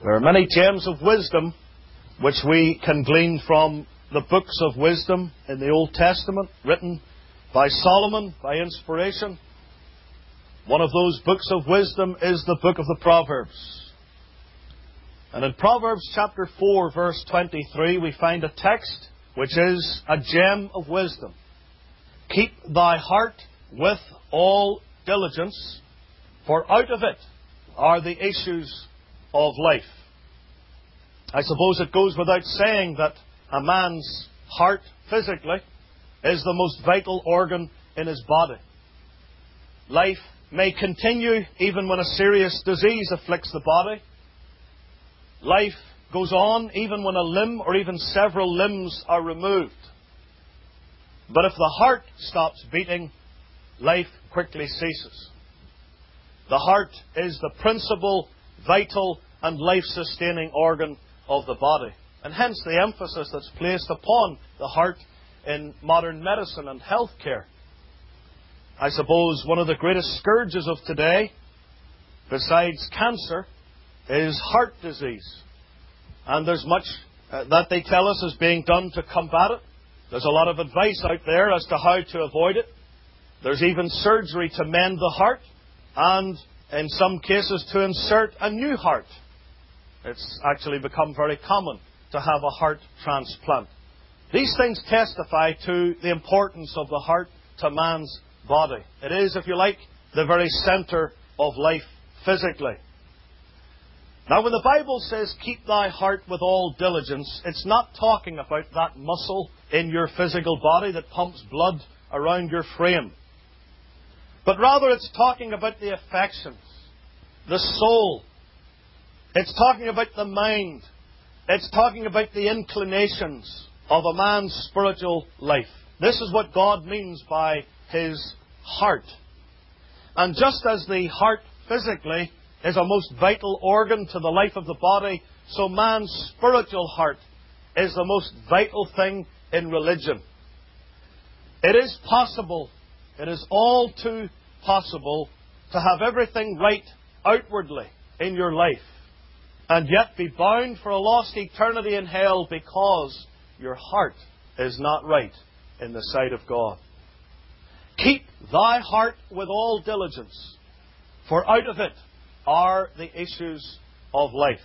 There are many gems of wisdom which we can glean from the books of wisdom in the Old Testament, written by Solomon by inspiration. One of those books of wisdom is the book of the Proverbs. And in Proverbs chapter 4, verse 23, we find a text which is a gem of wisdom. Keep thy heart with all diligence, for out of it are the issues of life. I suppose it goes without saying that a man's heart physically is the most vital organ in his body. Life may continue even when a serious disease afflicts the body. Life goes on even when a limb or even several limbs are removed. But if the heart stops beating, life quickly ceases. The heart is the principal, vital and life-sustaining organ of the body. And hence the emphasis that's placed upon the heart in modern medicine and health care. I suppose one of the greatest scourges of today, besides cancer, is heart disease. And there's much that they tell us is being done to combat it. There's a lot of advice out there as to how to avoid it. There's even surgery to mend the heart, and in some cases to insert a new heart. It's actually become very common to have a heart transplant. These things testify to the importance of the heart to man's body. It is, if you like, the very centre of life physically. Now, when the Bible says, keep thy heart with all diligence, it's not talking about that muscle in your physical body that pumps blood around your frame. But rather it's talking about the affections, the soul. It's talking about the mind. It's talking about the inclinations of a man's spiritual life. This is what God means by His heart. And just as the heart physically is a most vital organ to the life of the body, so man's spiritual heart is the most vital thing in religion. It is possible, it is all too possible, to have everything right outwardly in your life, and yet be bound for a lost eternity in hell because your heart is not right in the sight of God. Keep thy heart with all diligence, for out of it are the issues of life.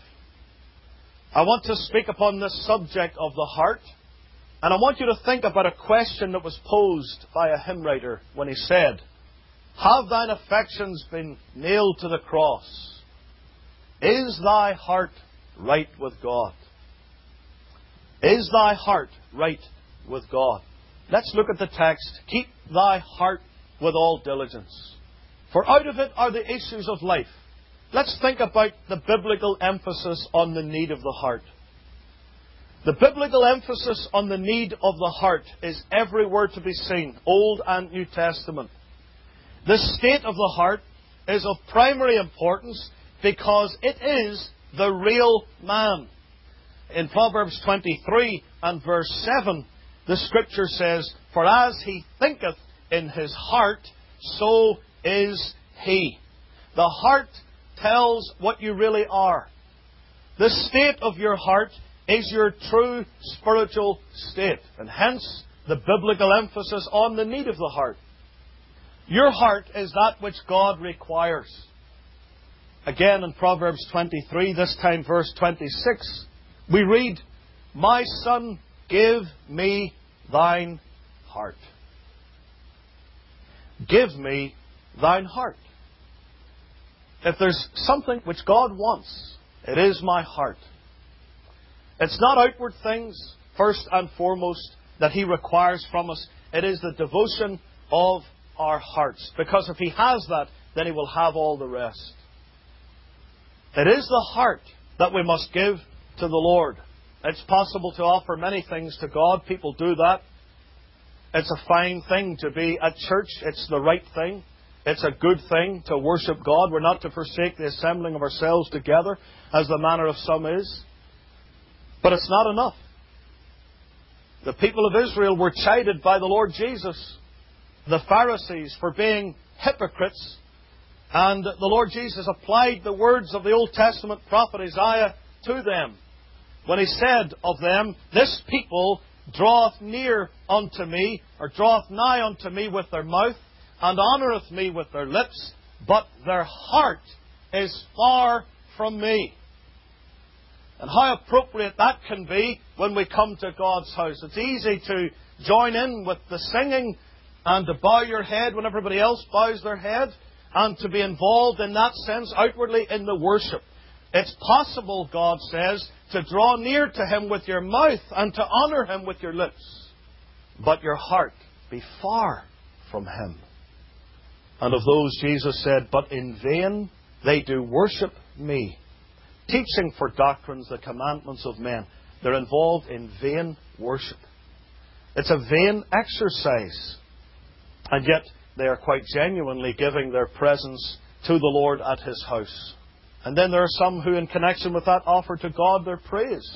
I want to speak upon this subject of the heart, and I want you to think about a question that was posed by a hymn writer when he said, have thine affections been nailed to the cross? Is thy heart right with God? Is thy heart right with God? Let's look at the text. Keep thy heart with all diligence, for out of it are the issues of life. Let's think about the biblical emphasis on the need of the heart. The biblical emphasis on the need of the heart is everywhere to be seen, Old and New Testament. The state of the heart is of primary importance because it is the real man. In Proverbs 23 and verse 7, the Scripture says, for as he thinketh in his heart, so is he. The heart tells what you really are. The state of your heart is your true spiritual state, and hence the biblical emphasis on the need of the heart. Your heart is that which God requires. Again in Proverbs 23, this time verse 26, we read, my son, give me thine heart. Give me thine heart. If there's something which God wants, it is my heart. It's not outward things, first and foremost, that He requires from us. It is the devotion of our hearts. Because if He has that, then He will have all the rest. It is the heart that we must give to the Lord. It's possible to offer many things to God. People do that. It's a fine thing to be at church. It's the right thing. It's a good thing to worship God. We're not to forsake the assembling of ourselves together, as the manner of some is. But it's not enough. The people of Israel were chided by the Lord Jesus, the Pharisees, for being hypocrites. And the Lord Jesus applied the words of the Old Testament prophet Isaiah to them when He said of them, This people draweth near unto me, or draweth nigh unto me with their mouth, and honoureth me with their lips, but their heart is far from me. And how appropriate that can be when we come to God's house. It's easy to join in with the singing and to bow your head when everybody else bows their head, and to be involved in that sense outwardly in the worship. It's possible, God says, to draw near to Him with your mouth and to honour Him with your lips, but your heart be far from Him. And of those Jesus said, But in vain they do worship me, teaching for doctrines the commandments of men. They're involved in vain worship. It's a vain exercise. And yet they are quite genuinely giving their presence to the Lord at His house. And then there are some who, in connection with that, offer to God their praise.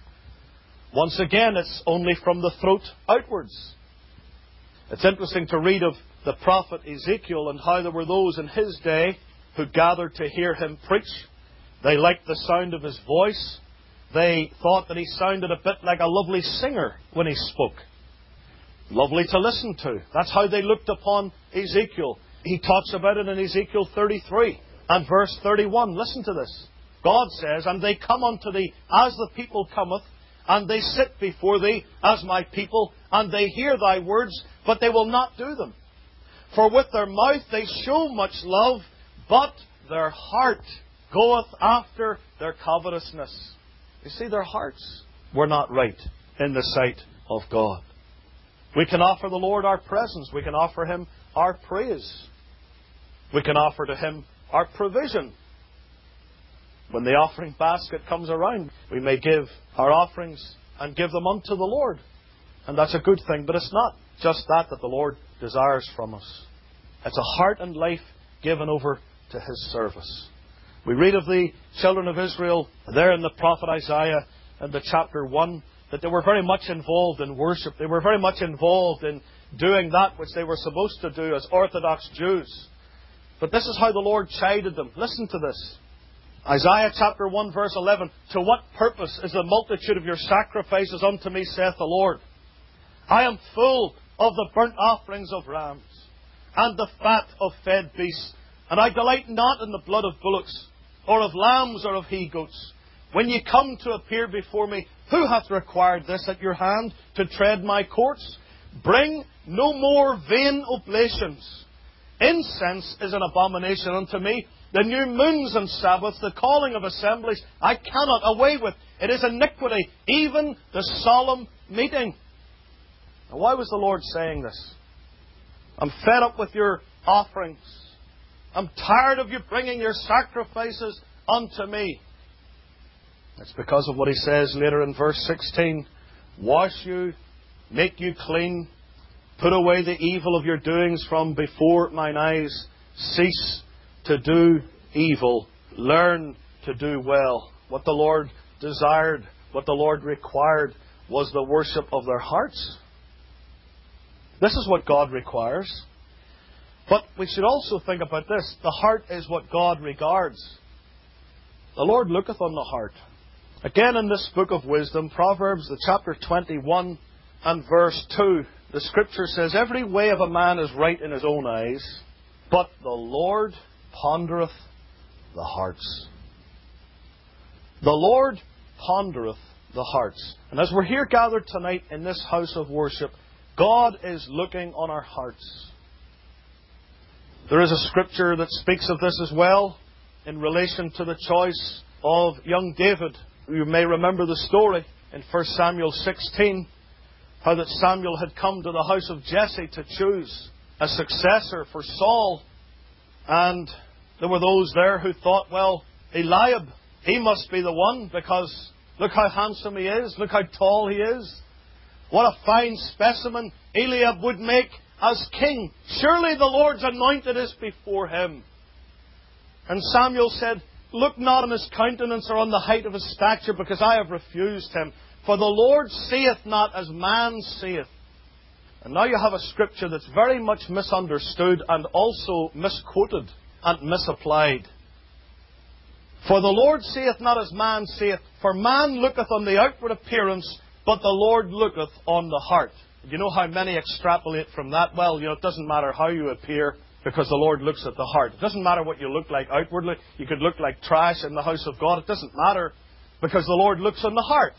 Once again, it's only from the throat outwards. It's interesting to read of the prophet Ezekiel and how there were those in his day who gathered to hear him preach. They liked the sound of his voice. They thought that he sounded a bit like a lovely singer when he spoke. Lovely to listen to. That's how they looked upon Ezekiel. He talks about it in Ezekiel 33 and verse 31. Listen to this. God says, And they come unto thee as the people cometh, and they sit before thee as my people, and they hear thy words, but they will not do them. For with their mouth they show much love, but their heart goeth after their covetousness. You see, their hearts were not right in the sight of God. We can offer the Lord our presence. We can offer Him our praise. We can offer to Him our provision. When the offering basket comes around, we may give our offerings and give them unto the Lord. And that's a good thing, but it's not just that the Lord desires from us. It's a heart and life given over to His service. We read of the children of Israel there in the prophet Isaiah in the chapter 1, that they were very much involved in worship. They were very much involved in doing that which they were supposed to do as Orthodox Jews. But this is how the Lord chided them. Listen to this. Isaiah chapter 1 verse 11. To what purpose is the multitude of your sacrifices unto me, saith the Lord? I am full of the burnt offerings of rams, and the fat of fed beasts, and I delight not in the blood of bullocks, or of lambs, or of he-goats. When ye come to appear before me, who hath required this at your hand, to tread my courts? Bring no more vain oblations. Incense is an abomination unto me. The new moons and Sabbaths, the calling of assemblies, I cannot away with. It is iniquity, even the solemn meeting. Now, why was the Lord saying this? I'm fed up with your offerings. I'm tired of you bringing your sacrifices unto me. It's because of what He says later in verse 16. Wash you, make you clean, put away the evil of your doings from before mine eyes. Cease to do evil. Learn to do well. What the Lord desired, what the Lord required, was the worship of their hearts. This is what God requires. But we should also think about this. The heart is what God regards. The Lord looketh on the heart. Again in this book of wisdom, Proverbs, the chapter 21 and verse 2, the Scripture says, Every way of a man is right in his own eyes, but the Lord pondereth the hearts. The Lord pondereth the hearts. And as we're here gathered tonight in this house of worship, God is looking on our hearts. There is a Scripture that speaks of this as well in relation to the choice of young David. You may remember the story in 1 Samuel 16, how that Samuel had come to the house of Jesse to choose a successor for Saul. And there were those there who thought, well, Eliab, he must be the one, because look how handsome he is, look how tall he is. What a fine specimen Eliab would make as king. Surely the Lord's anointed is before him. And Samuel said, Look not on his countenance or on the height of his stature, because I have refused him. For the Lord seeth not as man seeth. And now you have a Scripture that's very much misunderstood and also misquoted and misapplied. For the Lord seeth not as man seeth, for man looketh on the outward appearance, but the Lord looketh on the heart. You know how many extrapolate from that? Well, it doesn't matter how you appear, because the Lord looks at the heart. It doesn't matter what you look like outwardly. You could look like trash in the house of God. It doesn't matter, because the Lord looks on the heart.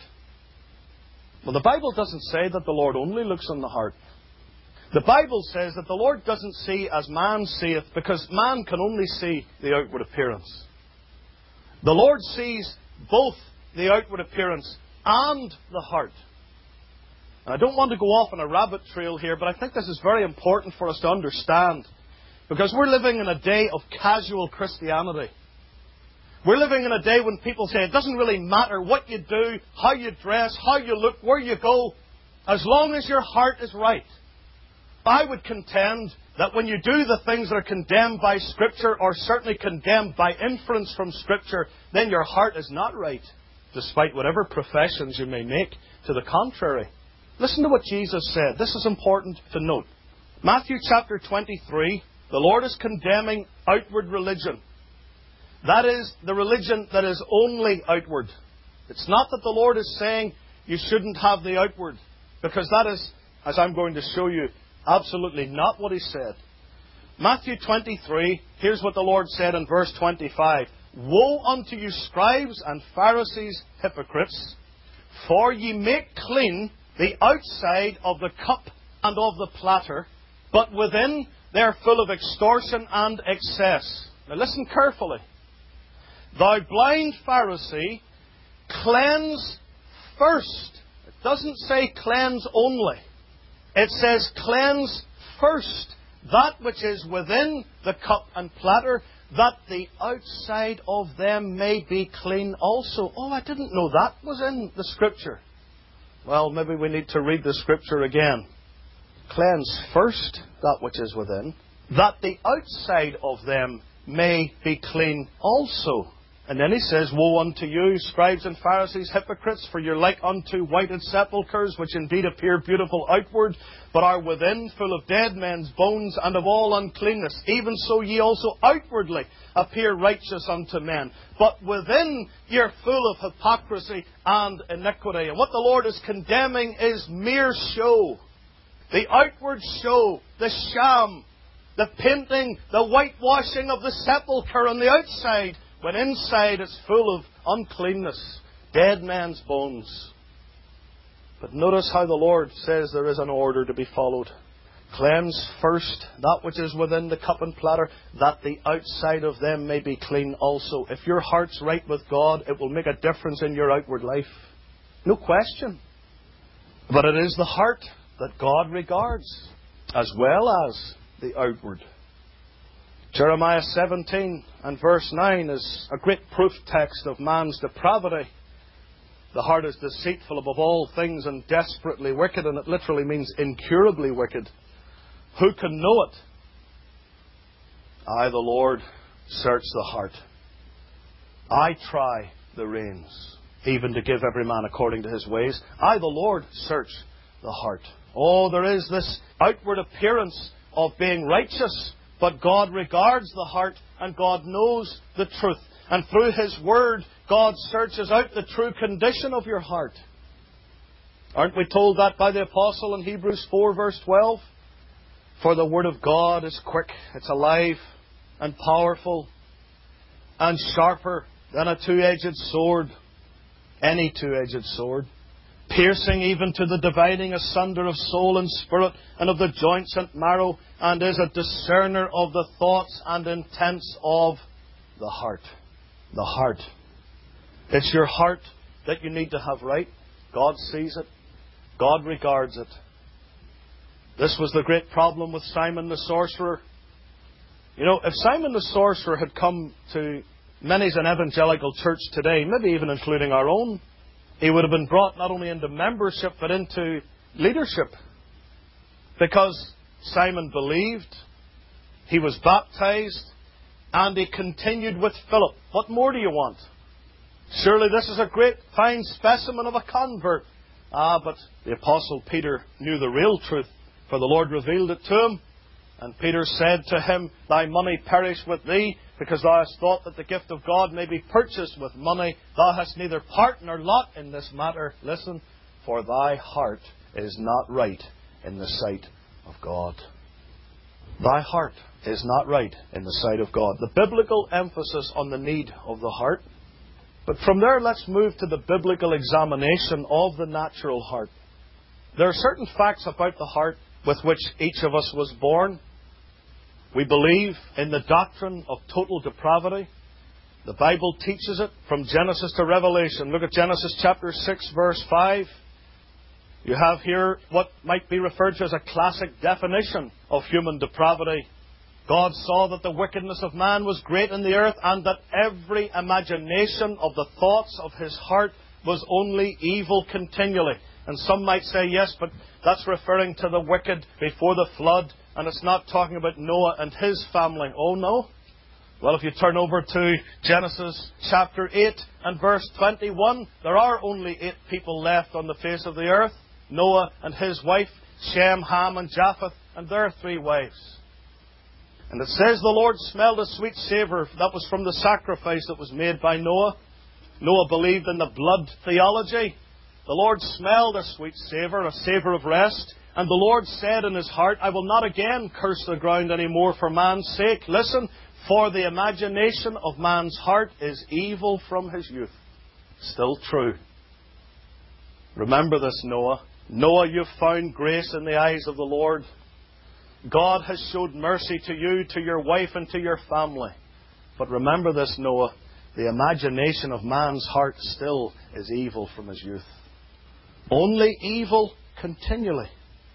Well, the Bible doesn't say that the Lord only looks on the heart. The Bible says that the Lord doesn't see as man seeth, because man can only see the outward appearance. The Lord sees both the outward appearance and the heart. And I don't want to go off on a rabbit trail here, but I think this is very important for us to understand. Because we're living in a day of casual Christianity. We're living in a day when people say it doesn't really matter what you do, how you dress, how you look, where you go, as long as your heart is right. I would contend that when you do the things that are condemned by Scripture, or certainly condemned by inference from Scripture, then your heart is not right, despite whatever professions you may make to the contrary. Listen to what Jesus said. This is important to note. Matthew chapter 23, the Lord is condemning outward religion. That is the religion that is only outward. It's not that the Lord is saying you shouldn't have the outward, because that is, as I'm going to show you, absolutely not what He said. Matthew 23, here's what the Lord said in verse 25. Woe unto you, scribes and Pharisees, hypocrites, for ye make clean the outside of the cup and of the platter, but within they are full of extortion and excess. Now listen carefully. Thou blind Pharisee, cleanse first. It doesn't say cleanse only. It says cleanse first that which is within the cup and platter, that the outside of them may be clean also. Oh, I didn't know that was in the Scripture. Well, maybe we need to read the Scripture again. Cleanse first that which is within, that the outside of them may be clean also. And then he says, Woe unto you, scribes and Pharisees, hypocrites, for you're like unto whited sepulchres, which indeed appear beautiful outward, but are within full of dead men's bones and of all uncleanness. Even so ye also outwardly appear righteous unto men, but within you're full of hypocrisy and iniquity. And what the Lord is condemning is mere show. The outward show, the sham, the painting, the whitewashing of the sepulchre on the outside, when inside it's full of uncleanness, dead men's bones. But notice how the Lord says there is an order to be followed. Cleanse first that which is within the cup and platter, that the outside of them may be clean also. If your heart's right with God, it will make a difference in your outward life. No question. But it is the heart that God regards, as well as the outward. Jeremiah 17 and verse 9 is a great proof text of man's depravity. The heart is deceitful above all things and desperately wicked, and it literally means incurably wicked. Who can know it? I, the Lord, search the heart. I try the reins, even to give every man according to his ways. I, the Lord, search the heart. Oh, there is this outward appearance of being righteous, but God regards the heart, and God knows the truth. And through His Word, God searches out the true condition of your heart. Aren't we told that by the Apostle in Hebrews 4 verse 12? For the Word of God is quick, it's alive and powerful and sharper than a two-edged sword, any two-edged sword, piercing even to the dividing asunder of soul and spirit, and of the joints and marrow, and is a discerner of the thoughts and intents of the heart. The heart. It's your heart that you need to have right. God sees it. God regards it. This was the great problem with Simon the sorcerer. You know, if Simon the sorcerer had come to many's an evangelical church today, maybe even including our own, he would have been brought not only into membership, but into leadership. Because Simon believed, he was baptized, and he continued with Philip. What more do you want? Surely this is a great, fine specimen of a convert. But the Apostle Peter knew the real truth, for the Lord revealed it to him. And Peter said to him, Thy money perish with thee, because thou hast thought that the gift of God may be purchased with money. Thou hast neither part nor lot in this matter. Listen, for thy heart is not right in the sight of God. Thy heart is not right in the sight of God. The biblical emphasis on the need of the heart. But from there, let's move to the biblical examination of the natural heart. There are certain facts about the heart with which each of us was born. We believe in the doctrine of total depravity. The Bible teaches it from Genesis to Revelation. Look at Genesis chapter 6, verse 5. You have here what might be referred to as a classic definition of human depravity. God saw that the wickedness of man was great in the earth, and that every imagination of the thoughts of his heart was only evil continually. And some might say, yes, but that's referring to the wicked before the flood, and it's not talking about Noah and his family. Oh, no? Well, if you turn over to Genesis chapter 8 and verse 21, there are only 8 people left on the face of the earth. Noah and his wife, Shem, Ham, and Japheth, and their 3 wives. And it says the Lord smelled a sweet savour. That was from the sacrifice that was made by Noah. Noah believed in the blood theology. The Lord smelled a sweet savour, a savour of rest. And the Lord said in his heart, I will not again curse the ground any more for man's sake. Listen, for the imagination of man's heart is evil from his youth. Still true. Remember this, Noah. Noah, you've found grace in the eyes of the Lord. God has showed mercy to you, to your wife, and to your family. But remember this, Noah. The imagination of man's heart still is evil from his youth. Only evil continually.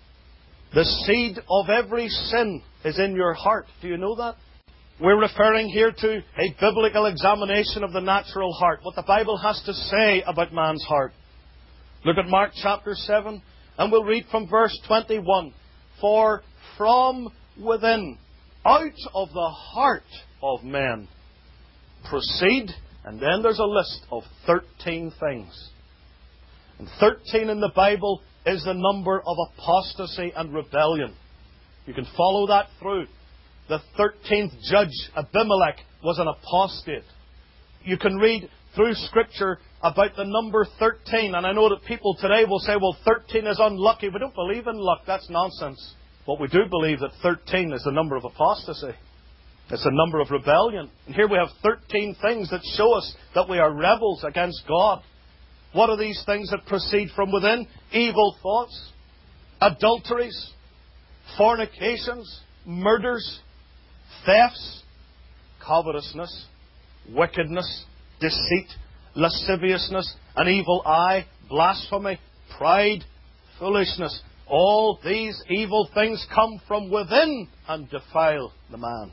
The seed of every sin is in your heart. Do you know that? We're referring here to a biblical examination of the natural heart. What the Bible has to say about man's heart. Look at Mark chapter 7, and we'll read from verse 21. For from within, out of the heart of men, proceed, and then there's a list of 13 things. And 13 in the Bible is the number of apostasy and rebellion. You can follow that through. The 13th judge, Abimelech, was an apostate. You can read through Scripture about the number 13. And I know that people today will say, well, 13 is unlucky. We don't believe in luck. That's nonsense. But we do believe that 13 is the number of apostasy. It's the number of rebellion. And here we have 13 things that show us that we are rebels against God. What are these things that proceed from within? Evil thoughts, adulteries, fornications, murders, thefts, covetousness, wickedness, deceit, lasciviousness, an evil eye, blasphemy, pride, foolishness. All these evil things come from within and defile the man.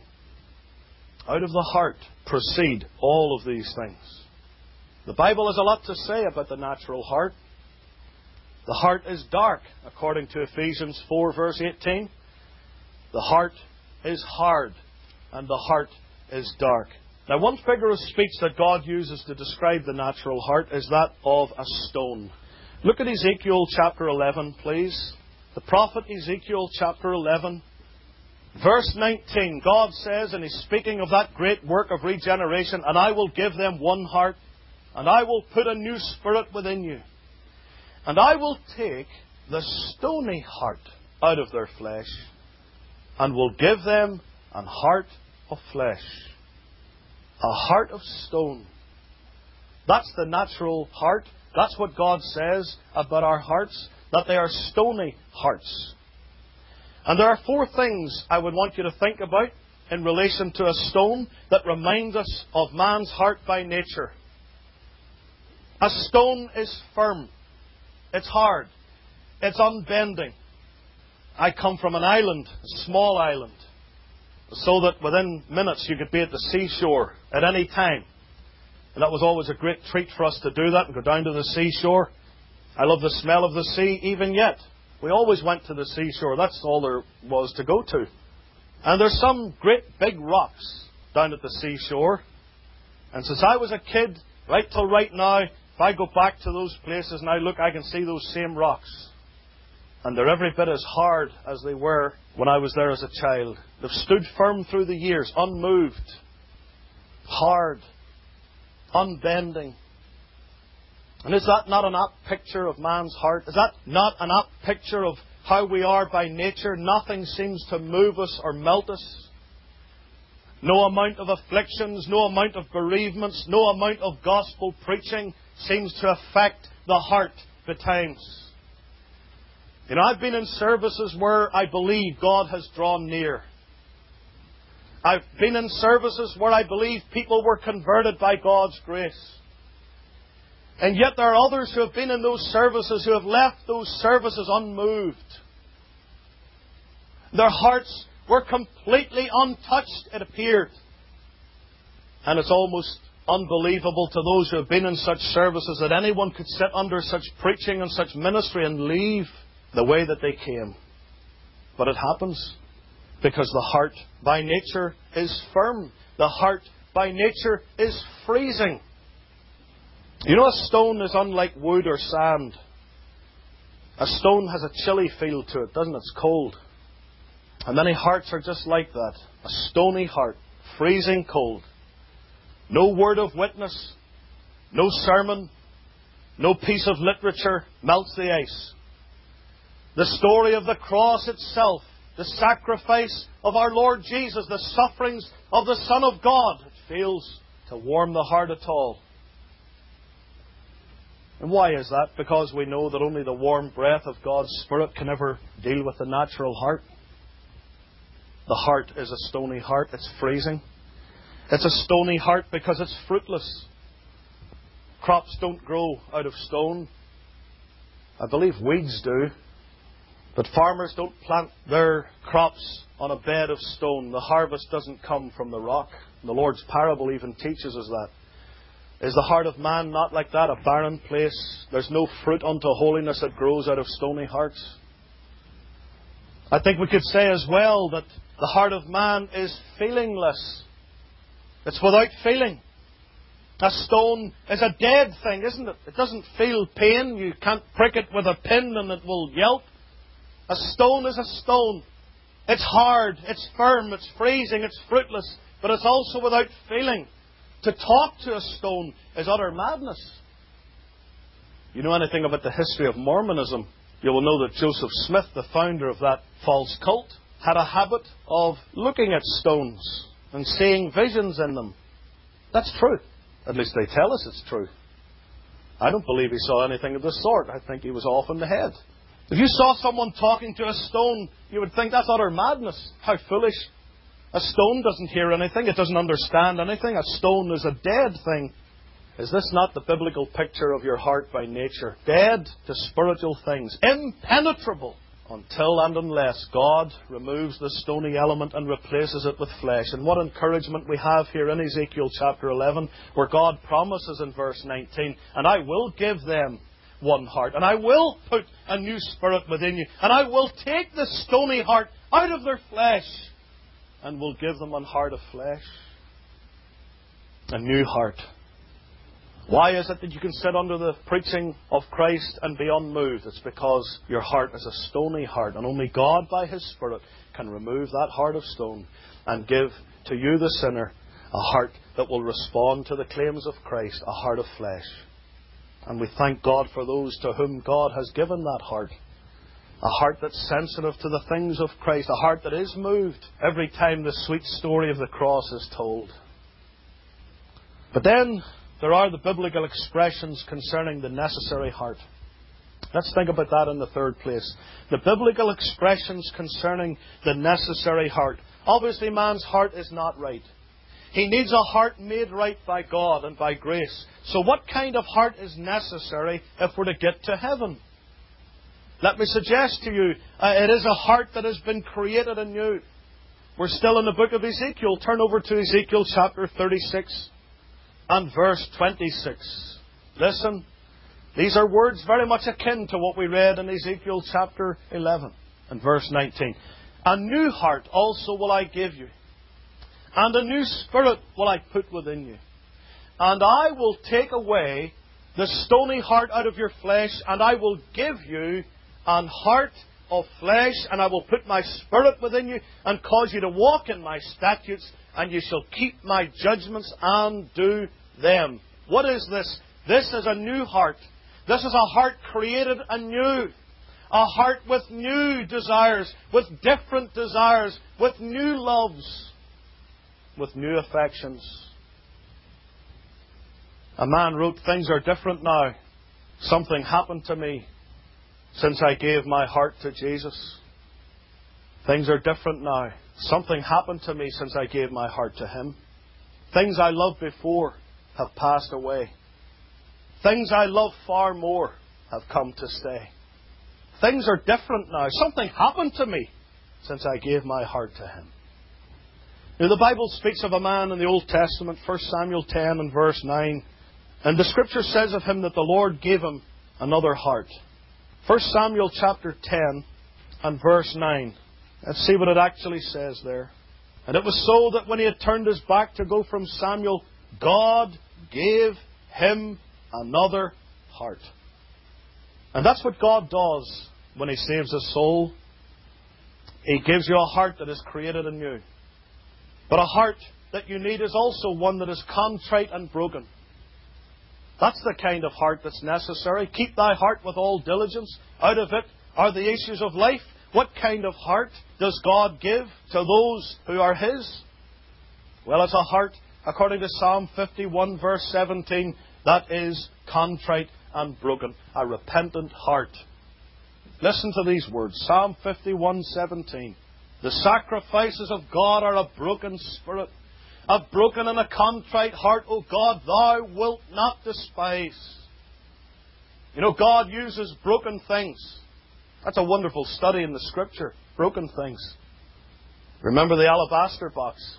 Out of the heart proceed all of these things. The Bible has a lot to say about the natural heart. The heart is dark, according to Ephesians 4, verse 18. The heart is hard, and the heart is dark. Now, one figure of speech that God uses to describe the natural heart is that of a stone. Look at Ezekiel chapter 11, please. The prophet Ezekiel chapter 11, verse 19. God says, and He's speaking of that great work of regeneration, and I will give them one heart, and I will put a new spirit within you. And I will take the stony heart out of their flesh, and will give them an heart of flesh. A heart of stone. That's the natural heart. That's what God says about our hearts, that they are stony hearts. And there are 4 things I would want you to think about in relation to a stone that remind us of man's heart by nature. A stone is firm. It's hard. It's unbending. I come from an island, a small island, so that within minutes you could be at the seashore at any time. And that was always a great treat for us to do that and go down to the seashore. I love the smell of the sea even yet. We always went to the seashore. That's all there was to go to. And there's some great big rocks down at the seashore. And since I was a kid, right till right now, if I go back to those places and I look, I can see those same rocks. And they're every bit as hard as they were when I was there as a child. They've stood firm through the years, unmoved. hard, unbending. And is that not an apt picture of man's heart? Is that not an apt picture of how we are by nature? Nothing seems to move us or melt us. No amount of afflictions, no amount of bereavements, no amount of gospel preaching seems to affect the heart at times. You know, I've been in services where I believe God has drawn near. I've been in services where I believe people were converted by God's grace. And yet there are others who have been in those services who have left those services unmoved. Their hearts were completely untouched, it appeared. And it's almost unbelievable to those who have been in such services that anyone could sit under such preaching and such ministry and leave the way that they came. But it happens because the heart by nature is firm. The heart by nature is freezing. You know, a stone is unlike wood or sand. A stone has a chilly feel to it, doesn't it? It's cold. And many hearts are just like that. A stony heart, freezing cold. No word of witness, no sermon, no piece of literature melts the ice. The story of the cross itself, the sacrifice of our Lord Jesus, the sufferings of the Son of God, it fails to warm the heart at all. And why is that? Because we know that only the warm breath of God's Spirit can ever deal with the natural heart. The heart is a stony heart. It's freezing. It's a stony heart because it's fruitless. Crops don't grow out of stone. I believe weeds do. But farmers don't plant their crops on a bed of stone. The harvest doesn't come from the rock. The Lord's parable even teaches us that. Is the heart of man not like that, a barren place? There's no fruit unto holiness that grows out of stony hearts. I think we could say as well that the heart of man is feelingless. It's without feeling. A stone is a dead thing, isn't it? It doesn't feel pain. You can't prick it with a pin and it will yelp. A stone is a stone. It's hard, it's firm, it's freezing, it's fruitless, but it's also without feeling. To talk to a stone is utter madness. You know anything about the history of Mormonism, you will know that Joseph Smith, the founder of that false cult, had a habit of looking at stones and seeing visions in them. That's true. At least they tell us it's true. I don't believe he saw anything of the sort. I think he was off in the head. If you saw someone talking to a stone, you would think that's utter madness. How foolish. A stone doesn't hear anything. It doesn't understand anything. A stone is a dead thing. Is this not the biblical picture of your heart by nature? Dead to spiritual things. Impenetrable. Until and unless God removes the stony element and replaces it with flesh. And what encouragement we have here in Ezekiel chapter 11, where God promises in verse 19, and I will give them one heart, and I will put a new spirit within you, and I will take the stony heart out of their flesh, and will give them a heart of flesh. A new heart. Why is it that you can sit under the preaching of Christ and be unmoved? It's because your heart is a stony heart, and only God by His Spirit can remove that heart of stone and give to you, the sinner, a heart that will respond to the claims of Christ, a heart of flesh. And we thank God for those to whom God has given that heart. A heart that's sensitive to the things of Christ. A heart that is moved every time the sweet story of the cross is told. But then there are the biblical expressions concerning the necessary heart. Let's think about that in the third place. The biblical expressions concerning the necessary heart. Obviously, man's heart is not right. He needs a heart made right by God and by grace. So what kind of heart is necessary if we're to get to heaven? Let me suggest to you, it is a heart that has been created anew. We're still in the book of Ezekiel. Turn over to Ezekiel chapter 36 and verse 26. Listen, these are words very much akin to what we read in Ezekiel chapter 11 and verse 19. A new heart also will I give you, and a new spirit will I put within you. And I will take away the stony heart out of your flesh, and I will give you an heart of flesh, and I will put my spirit within you, and cause you to walk in my statutes, and you shall keep my judgments and do them. What is this? This is a new heart. This is a heart created anew. A heart with new desires, with different desires, with new loves, with new affections. A man wrote, "Things are different now. Something happened to me since I gave my heart to Jesus. Things are different now. Something happened to me since I gave my heart to Him. Things I loved before have passed away. Things I love far more have come to stay. Things are different now. Something happened to me since I gave my heart to Him." Now, the Bible speaks of a man in the Old Testament, 1 Samuel 10 and verse 9. And the Scripture says of him that the Lord gave him another heart. 1 Samuel chapter 10 and verse 9. Let's see what it actually says there. "And it was so that when he had turned his back to go from Samuel, God gave him another heart." And that's what God does when He saves a soul. He gives you a heart that is created anew. But a heart that you need is also one that is contrite and broken. That's the kind of heart that's necessary. Keep thy heart with all diligence. Out of it are the issues of life. What kind of heart does God give to those who are His? Well, it's a heart, according to Psalm 51 verse 17, that is contrite and broken. A repentant heart. Listen to these words. Psalm 51:17. "The sacrifices of God are a broken spirit. A broken and a contrite heart, O God, Thou wilt not despise." You know, God uses broken things. That's a wonderful study in the Scripture. Broken things. Remember the alabaster box?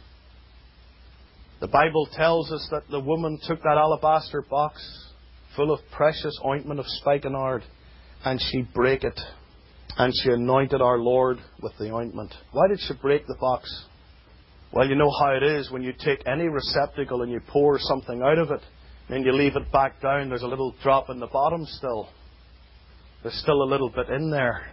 The Bible tells us that the woman took that alabaster box full of precious ointment of spikenard, and she brake it, and she anointed our Lord with the ointment. Why did she break the box? Well, you know how it is when you take any receptacle and you pour something out of it, and you leave it back down, there's a little drop in the bottom still. There's still a little bit in there.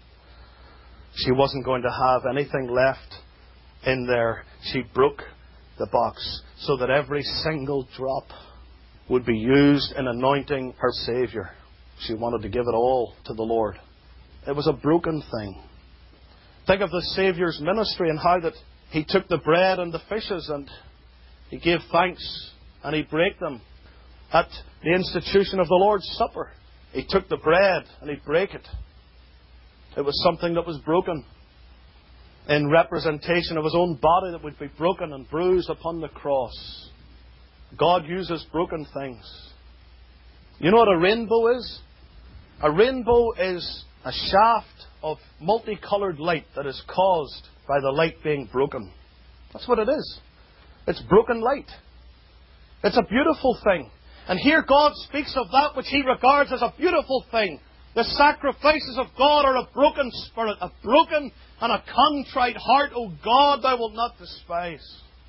She wasn't going to have anything left in there. She broke the box so that every single drop would be used in anointing her Saviour. She wanted to give it all to the Lord. It was a broken thing. Think of the Saviour's ministry and how that He took the bread and the fishes and He gave thanks and He brake them. At the institution of the Lord's Supper, He took the bread and He brake it. It was something that was broken in representation of His own body that would be broken and bruised upon the cross. God uses broken things. You know what a rainbow is? A rainbow is a shaft of multicoloured light that is caused by the light being broken. That's what it is. It's broken light. It's a beautiful thing. And here God speaks of that which He regards as a beautiful thing. The sacrifices of God are a broken spirit, a broken and a contrite heart. O God, Thou wilt not despise.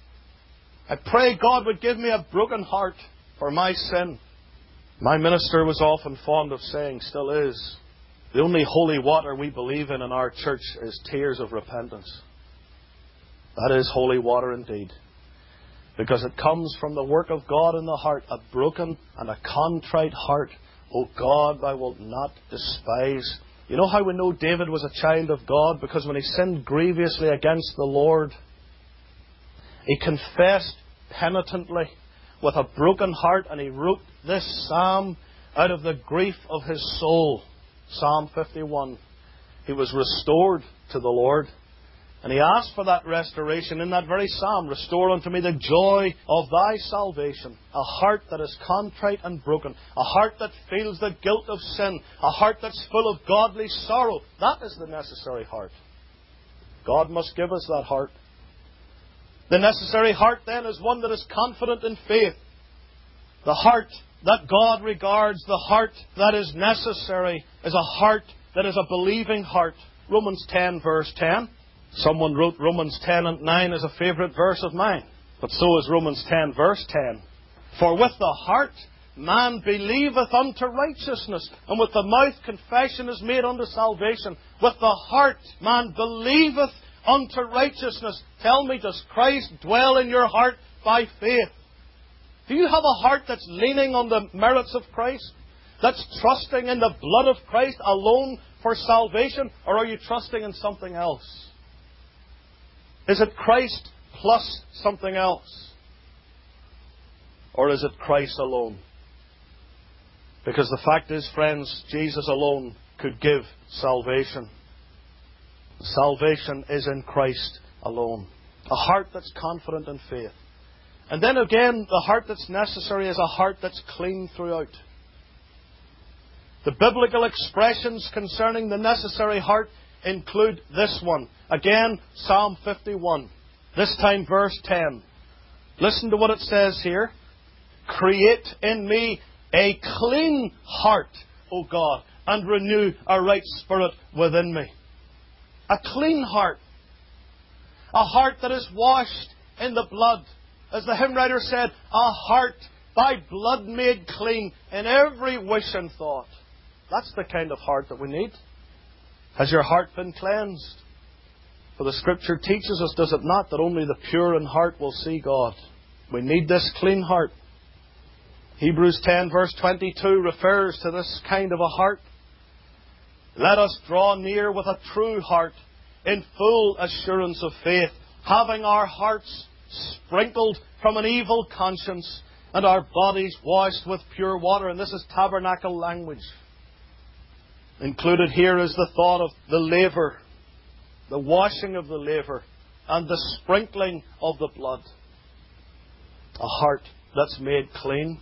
I pray God would give me a broken heart for my sin. My minister was often fond of saying, still is, the only holy water we believe in our church is tears of repentance. That is holy water indeed. Because it comes from the work of God in the heart, a broken and a contrite heart. O God, Thou wilt not despise. You know how we know David was a child of God? Because when he sinned grievously against the Lord, he confessed penitently with a broken heart, and he wrote this psalm out of the grief of his soul. Psalm 51. He was restored to the Lord. And he asked for that restoration in that very psalm. Restore unto me the joy of Thy salvation. A heart that is contrite and broken. A heart that feels the guilt of sin. A heart that's full of godly sorrow. That is the necessary heart. God must give us that heart. The necessary heart then is one that is confident in faith. The heart that God regards, the heart that is necessary, is a heart that is a believing heart. Romans 10 verse 10. Someone wrote Romans 10 and 9 as a favourite verse of mine. But so is Romans 10 verse 10. For with the heart man believeth unto righteousness, and with the mouth confession is made unto salvation. With the heart man believeth unto righteousness. Tell me, does Christ dwell in your heart by faith? Do you have a heart that's leaning on the merits of Christ? That's trusting in the blood of Christ alone for salvation? Or are you trusting in something else? Is it Christ plus something else? Or is it Christ alone? Because the fact is, friends, Jesus alone could give salvation. Salvation is in Christ alone. A heart that's confident in faith. And then again, the heart that's necessary is a heart that's clean throughout. The biblical expressions concerning the necessary heart include this one. Again, Psalm 51. This time verse 10. Listen to what it says here. Create in me a clean heart, O God, and renew a right spirit within me. A clean heart. A heart that is washed in the blood. As the hymn writer said, a heart by blood made clean in every wish and thought. That's the kind of heart that we need. Has your heart been cleansed? For the Scripture teaches us, does it not, that only the pure in heart will see God. We need this clean heart. Hebrews 10 verse 22 refers to this kind of a heart. Let us draw near with a true heart, in full assurance of faith, having our hearts sprinkled from an evil conscience, and our bodies washed with pure water. And this is tabernacle language. Included here is the thought of the laver, the washing of the laver, and the sprinkling of the blood. A heart that's made clean.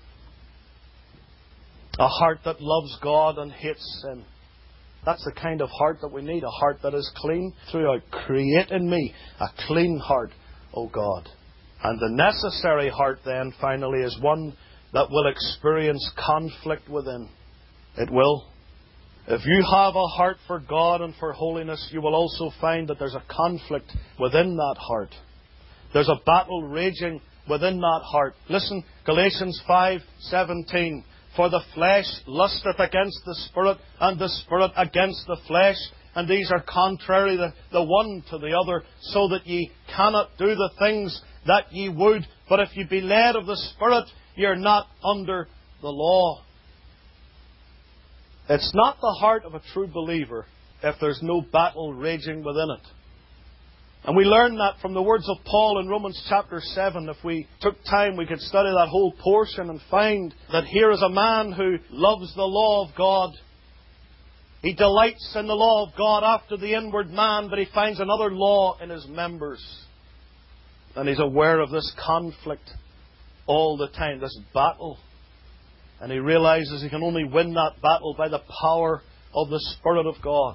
A heart that loves God and hates sin. That's the kind of heart that we need. A heart that is clean throughout. Create in me a clean heart, O God. And the necessary heart then, finally, is one that will experience conflict within. It will. If you have a heart for God and for holiness, you will also find that there's a conflict within that heart. There's a battle raging within that heart. Listen, Galatians 5:17. For the flesh lusteth against the Spirit, and the Spirit against the flesh. And these are contrary the one to the other, so that ye cannot do the things that ye would. But if ye be led of the Spirit, you're not under the law. It's not the heart of a true believer if there's no battle raging within it. And we learn that from the words of Paul in Romans chapter 7. If we took time, we could study that whole portion and find that here is a man who loves the law of God. He delights in the law of God after the inward man, but he finds another law in his members. And he's aware of this conflict all the time, this battle. And he realizes he can only win that battle by the power of the Spirit of God.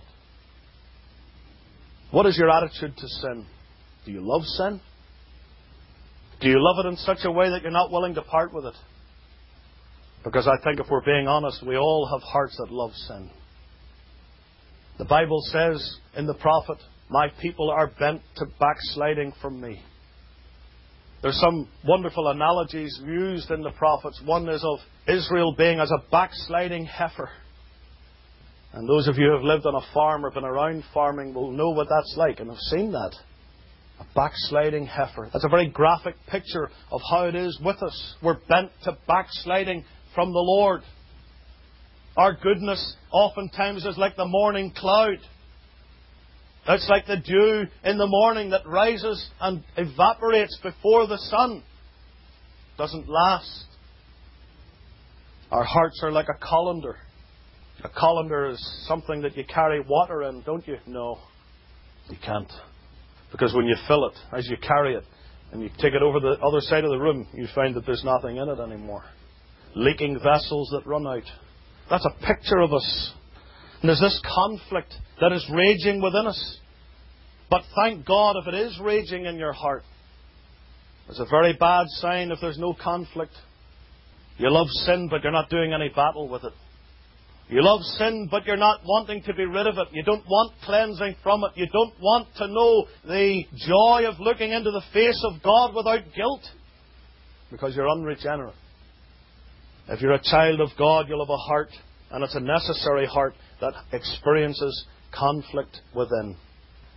What is your attitude to sin? Do you love sin? Do you love it in such a way that you're not willing to part with it? Because I think if we're being honest, we all have hearts that love sin. The Bible says in the prophet, my people are bent to backsliding from me. There's some wonderful analogies used in the prophets. One is of Israel being as a backsliding heifer. And those of you who have lived on a farm or been around farming will know what that's like and have seen that. A backsliding heifer. That's a very graphic picture of how it is with us. We're bent to backsliding from the Lord. Our goodness oftentimes is like the morning cloud. It's like the dew in the morning that rises and evaporates before the sun. Doesn't last. Our hearts are like a colander. A colander is something that you carry water in, don't you? No, you can't. Because when you fill it, as you carry it, and you take it over the other side of the room, you find that there's nothing in it anymore. Leaking vessels that run out. That's a picture of us. And there's this conflict that is raging within us. But thank God if it is raging in your heart. It's a very bad sign if there's no conflict. You love sin, but you're not doing any battle with it. You love sin, but you're not wanting to be rid of it. You don't want cleansing from it. You don't want to know the joy of looking into the face of God without guilt. Because you're unregenerate. If you're a child of God, you'll have a heart, and it's a necessary heart, that experiences conflict within.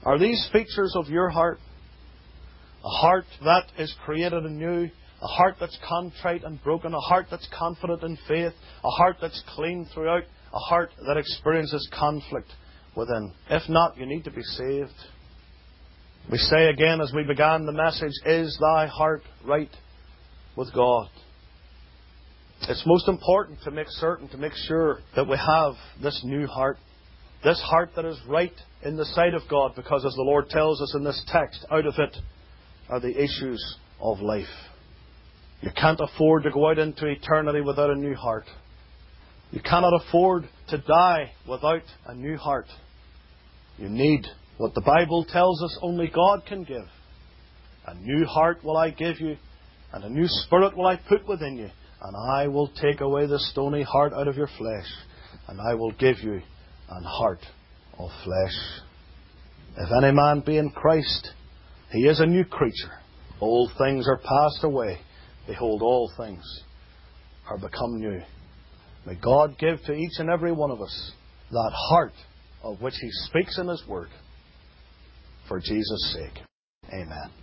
Are these features of your heart? A heart that is created anew, a heart that's contrite and broken, a heart that's confident in faith, a heart that's clean throughout, a heart that experiences conflict within. If not, you need to be saved. We say again as we began the message, is thy heart right with God? It's most important to make certain, to make sure that we have this new heart. This heart that is right in the sight of God, because as the Lord tells us in this text, out of it are the issues of life. You can't afford to go out into eternity without a new heart. You cannot afford to die without a new heart. You need what the Bible tells us only God can give. A new heart will I give you, and a new spirit will I put within you, and I will take away the stony heart out of your flesh, and I will give you an heart of flesh. If any man be in Christ, he is a new creature. Old things are passed away. Behold, all things are become new. May God give to each and every one of us that heart of which He speaks in His Word. For Jesus' sake. Amen.